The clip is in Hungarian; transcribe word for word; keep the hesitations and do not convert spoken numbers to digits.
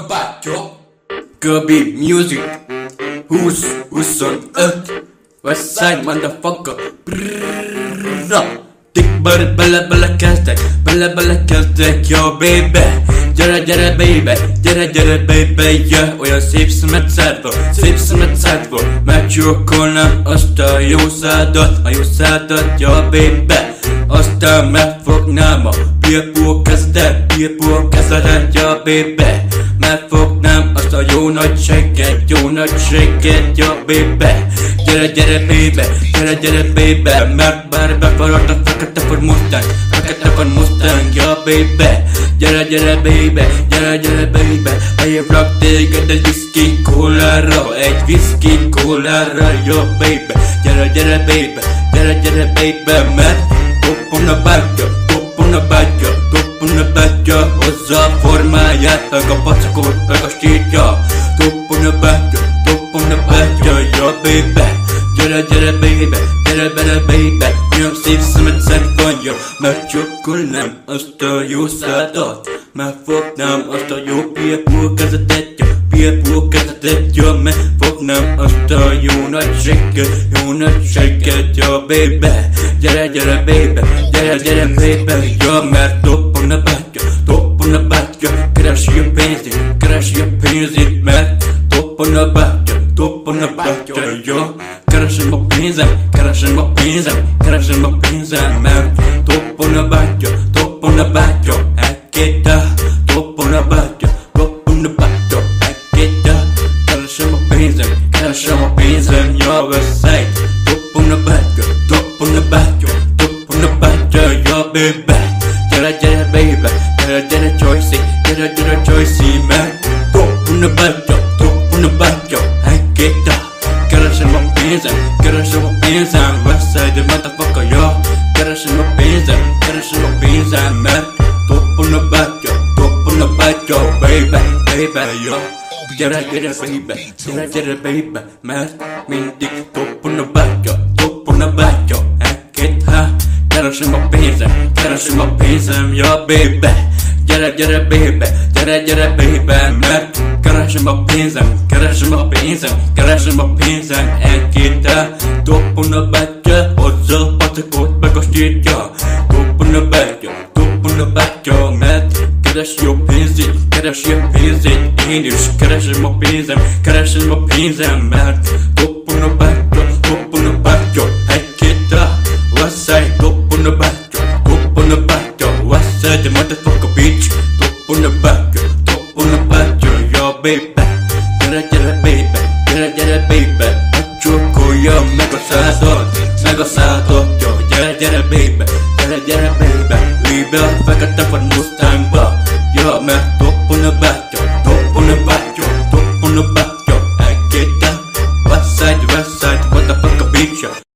a bátyja. Kirby Music húsz huszonöt Westside motherfucker. Tikbar bele-bele kezdek, bele-bele kezdek, yo baby. Gyere, gyere baby, gyere, gyere baby, yeah. Olyan szép szemet szádva, szép szemet szádva. Megcsókolnám azt a jó szádat, a jó szádat, yo baby. Aztán megfognám a pilpó kezedet, pilpó kezedet, yo baby. Megfognám azt a jó nagy segget, jó nagy segget, yo baby. Gyere, gyere baby, gyere, gyere baby. Mert bár befaradt a fekete Ford Mustang, fekete Ford Mustang, yo baby. Gyere, gyere baby, gyere, gyere baby. Bejövök téged egy whisky kólára, egy whisky kólára, yo baby. Gyere, gyere baby, gyere, gyere baby. Mert toppon a bátya, toppon a bátya, toppon a bátya. Hozza a formáját, meg a pacakot, meg a stítja. Toppon a bátya, toppon a bátya, yo baby. Gyere, gyere baby, gyere, gyere baby. Olyan szép szemet szent van, yo. Megcsókolnám azt a jó szádat, megfognám azt a jó pilpó kezetet, yo. Pilpó kezetet, yo. Megfognám azt a jó nagy segget, jó nagy segget, yo baby. Gyere, gyere baby, gyere, gyere baby, yo. Mert toppon a bátya, toppon a bátya. Keresi a pénzét, keresi a pénzét. Mert toppon a bátya, toppon a bátya, yo. Keresem a pénzem, keresem a pénzem, keresem a pénzem. Mert toppon a bátya, toppon a bátya. Egy-kéttel, toppon a bátya, toppon a bátya. Egy-kéttel, keresem a pénzem, keresem a pénzem, yo Westside. Toppon a bátya, toppon a bátya, toppon a bátya, yo baby. Gyere, gyere baby, gyere, gyere Joycey, gyere, gyere Joycey. Mert toppon a bátya, toppon a bátya. Egy-kéttel, keresem a pénzem, keresem a pénzem. Westside motherfucker, yo. Keresem a pénzem, keresem a pénzem. Mert toppon a bátya, toppon a bátya, baby, baby, yo. Gyere, gyere baby, gyere, gyere baby. Mert mindig toppon a bátya, toppon a bátya. Egy-két, ha. Keresem a pénzem, keresem a pénzem, yo baby. Gyere, gyere baby, gyere, gyere baby. Mert keresem a pénzem, keresem a pénzem, keresem a pénzem. Egy-kéttel, toppon a bátya. Hozza a pacakot, meg a stítja. Toppon a bátya, toppon a bátya. Mert keresi a pénzét, keresi a pénzét. Én is keresem a pénzem, keresem a pénzem. Mert toppon a bátya, toppon a bátya. Egy-kéttel, Westside, toppon a bátya, toppon a bátya. Westside, motherfucker bitch. Toppon a bátya, toppon a bátya, yo baby. Gyere, gyere baby, gyere, gyere baby. Megcsókolja meg a szádat, meg a szádat, yo. Gyere, gyere baby, gyere, gyere baby. Líbe a fekete Ford